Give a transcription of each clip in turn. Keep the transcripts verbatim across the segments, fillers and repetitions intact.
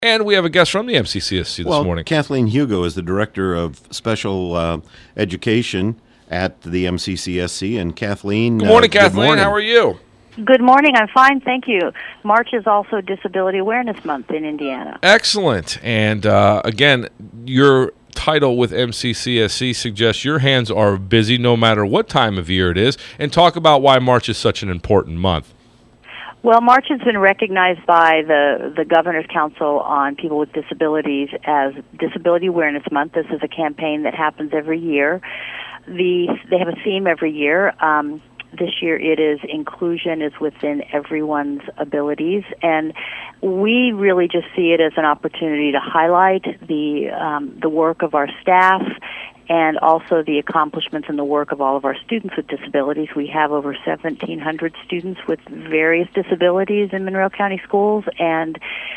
And we have a guest from the M C C S C this well, morning. Kathleen Hugo is the Director of Special uh, Education at the M C C S C. And Kathleen, good morning, uh, Kathleen. Good morning. How are you? Good morning. I'm fine, thank you. March is also Disability Awareness Month in Indiana. Excellent. And uh, again, your title with M C C S C suggests your hands are busy no matter what time of year it is. And talk about why March is such an important month. Well, March has been recognized by the, the Governor's Council on People with Disabilities as Disability Awareness Month. This is a campaign that happens every year. The, they have a theme every year. Um, this year it is inclusion is within everyone's abilities, and we really just see it as an opportunity to highlight the um, the work of our staff and also the accomplishments and the work of all of our students with disabilities. We have over seventeen hundred students with various disabilities in Monroe County schools, and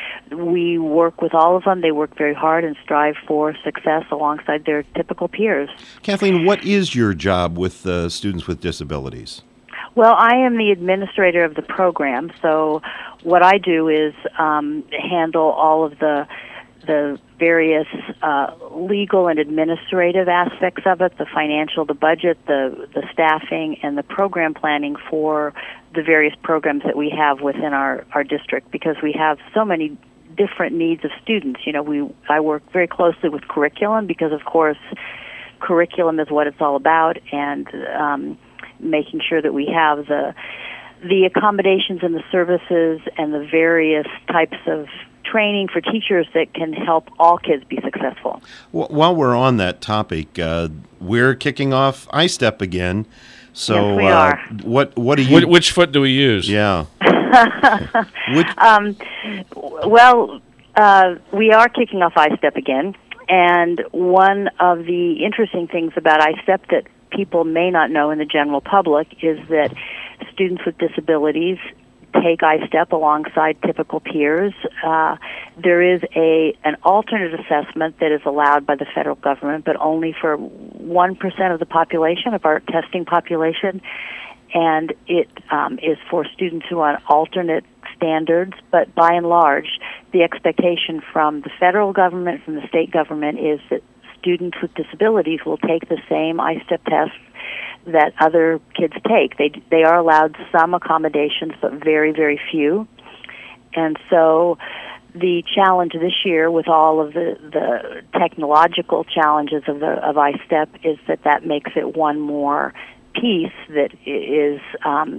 we work with all of them. They work very hard and strive for success alongside their typical peers. Kathleen, what is your job with uh, students with disabilities? Well, I am the administrator of the program, so what I do is um, handle all of the the various uh, legal and administrative aspects of it, the financial, the budget, the, the staffing, and the program planning for the various programs that we have within our, our district, because we have so many different needs of students. You know, we I work very closely with curriculum because, of course, curriculum is what it's all about, and um, making sure that we have the the accommodations and the services and the various types of training for teachers that can help all kids be successful. While we're on that topic, uh, we're kicking off iStep again. So, yes, we uh, are. What what do you? Which, which foot do we use? Yeah. which, um, well, uh, we are kicking off iStep again, and one of the interesting things about iStep that people may not know in the general public is that students with disabilities take iStep alongside typical peers. Uh, there is a an alternate assessment that is allowed by the federal government, but only for one percent of the population, of our testing population, and it um, is for students who are on alternate standards, but by and large, the expectation from the federal government, from the state government, is that students with disabilities will take the same iStep tests that other kids take. They they are allowed some accommodations, but very, very few. And so the challenge this year with all of the, the technological challenges of the of iStep is that that makes it one more piece that is um,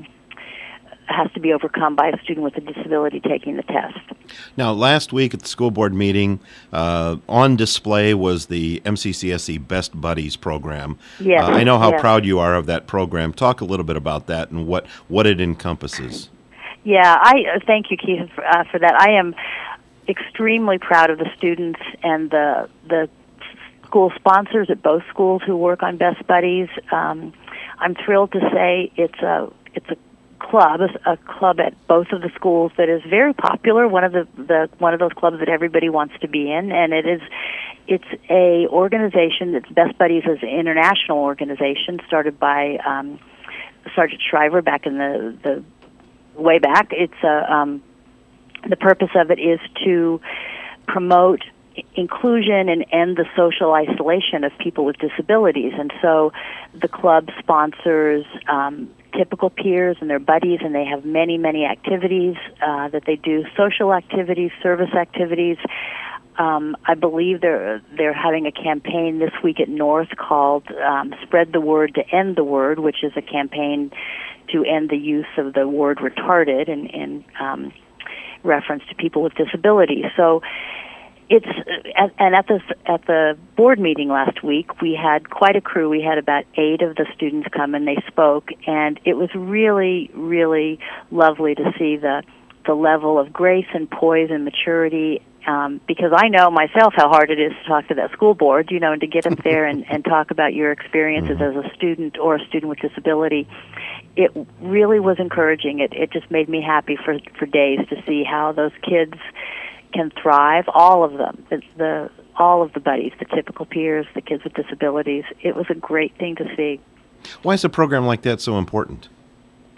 has to be overcome by a student with a disability taking the test. Now, last week at the school board meeting, uh, on display was the M C C S C Best Buddies program. Yes, uh, I know how yes. proud you are of that program. Talk a little bit about that and what, what it encompasses. Yeah, I uh, thank you, Keith, for, uh, for that. I am extremely proud of the students and the the school sponsors at both schools who work on Best Buddies. Um, I'm thrilled to say it's a it's a club, a club at both of the schools that is very popular. One of the, the one of those clubs that everybody wants to be in, and it is it's a organization that's Best Buddies is an international organization started by um, Sergeant Shriver back in the the way back. It's a um, the purpose of it is to promote inclusion and end the social isolation of people with disabilities, and so the club sponsors um, typical peers and their buddies, and they have many, many activities uh, that they do, social activities, service activities. Um, I believe they're they're having a campaign this week at North called um, Spread the Word to End the Word, which is a campaign to end the use of the word retarded in, in um, reference to people with disabilities. So it's and at the at the board meeting last week, we had quite a crew. We had about eight of the students come and they spoke, and it was really, really lovely to see the the level of grace and poise and maturity. Um, because I know myself how hard it is to talk to that school board, you know, and to get up there and, and talk about your experiences as a student or a student with disability. It really was encouraging. It it just made me happy for for days to see how those kids can thrive, all of them, the, the all of the buddies, the typical peers, the kids with disabilities. It was a great thing to see. Why is a program like that so important?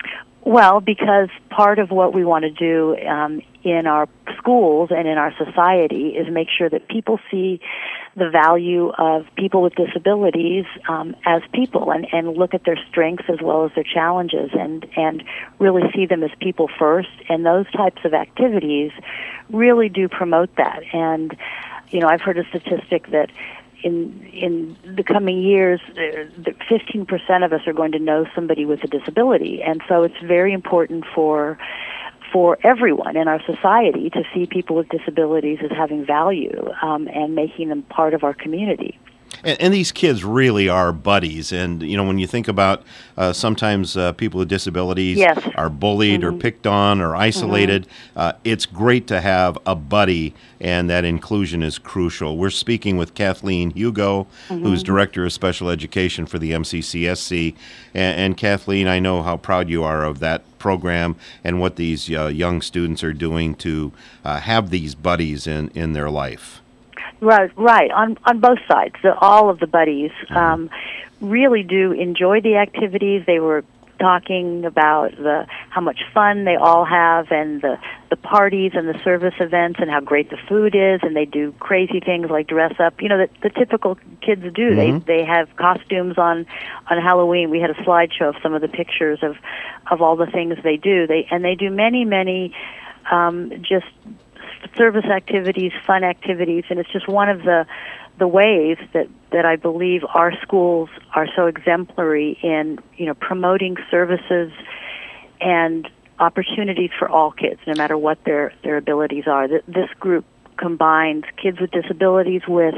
Well, because part of what we want to do um, in our schools and in our society is make sure that people see the value of people with disabilities um, as people and, and look at their strengths as well as their challenges and, and really see them as people first. And those types of activities really do promote that. And, you know, I've heard a statistic that in in the coming years, fifteen percent of us are going to know somebody with a disability. And so it's very important for for everyone in our society to see people with disabilities as having value um, and making them part of our community. And, and these kids really are buddies. And, you know, when you think about uh, sometimes uh, people with disabilities yes. are bullied mm-hmm. or picked on or isolated, mm-hmm. uh, it's great to have a buddy, and that inclusion is crucial. We're speaking with Kathleen Hugo, mm-hmm. who's Director of Special Education for the M C C S C. And, and Kathleen, I know how proud you are of that program and what these uh, young students are doing to uh, have these buddies in, in their life. Right, right. On on both sides, the, all of the buddies um, really do enjoy the activities. They were talking about the how much fun they all have, and the the parties and the service events, and how great the food is. And they do crazy things like dress up. You know, the, the typical kids do. Mm-hmm. They they have costumes on on Halloween. We had a slideshow of some of the pictures of of all the things they do. They and they do many many um, just. service activities, fun activities, and it's just one of the the ways that, that I believe our schools are so exemplary in, you know, promoting services and opportunities for all kids, no matter what their, their abilities are. This group combines kids with disabilities with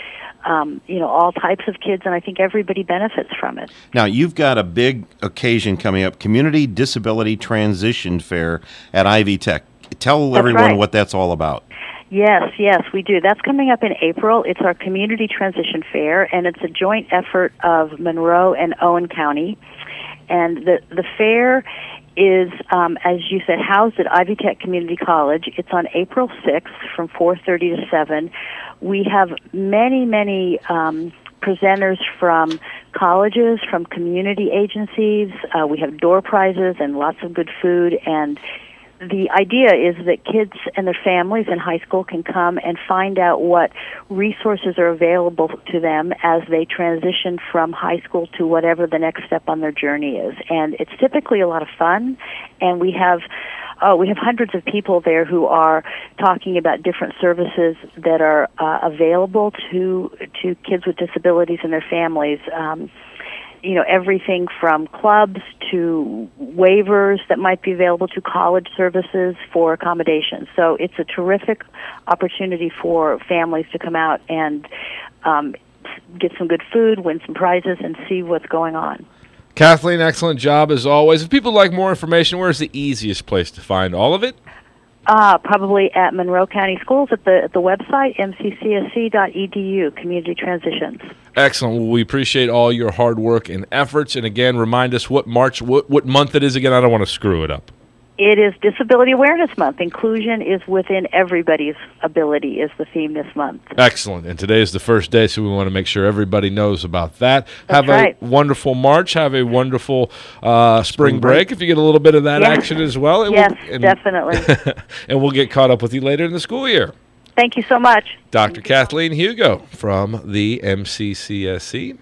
Um, you know, all types of kids, and I think everybody benefits from it. Now, you've got a big occasion coming up, Community Disability Transition Fair at Ivy Tech. Tell That's everyone right. what that's all about. Yes, yes, we do. That's coming up in April. It's our Community Transition Fair, and it's a joint effort of Monroe and Owen County. And the, the fair is, um, as you said, housed at Ivy Tech Community College. It's on April sixth from four thirty to seven. We have many, many um, presenters from colleges, from community agencies. Uh, we have door prizes and lots of good food. And the idea is that kids and their families in high school can come and find out what resources are available to them as they transition from high school to whatever the next step on their journey is. And it's typically a lot of fun, and we have uh, we have hundreds of people there who are talking about different services that are uh, available to to kids with disabilities and their families. Um, you know, everything from clubs to waivers that might be available to college services for accommodations. So it's a terrific opportunity for families to come out and um, get some good food, win some prizes, and see what's going on. Kathleen, excellent job as always. If people like more information, where's the easiest place to find all of it? Uh, probably at Monroe County Schools at the at the website, m c c s c dot e d u, Community Transitions. Excellent. Well, we appreciate all your hard work and efforts. And again, remind us what March, what, what month it is again. I don't want to screw it up. It is Disability Awareness Month. Inclusion is within everybody's ability is the theme this month. Excellent. And today is the first day, so we want to make sure everybody knows about that. That's Have right. a wonderful March. Have a wonderful uh, spring, spring break. break. If you get a little bit of that yes. action as well. Yes, we'll, and, definitely. And we'll get caught up with you later in the school year. Thank you so much. Doctor Kathleen Hugo from the M C C S C.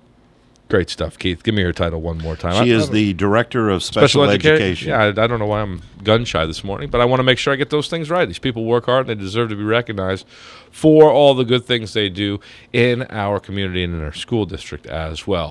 Great stuff, Keith. Give me her title one more time. She I, is I the Director of Special, Special Education. Education. Yeah, I, I don't know why I'm gun-shy this morning, but I want to make sure I get those things right. These people work hard, and they deserve to be recognized for all the good things they do in our community and in our school district as well.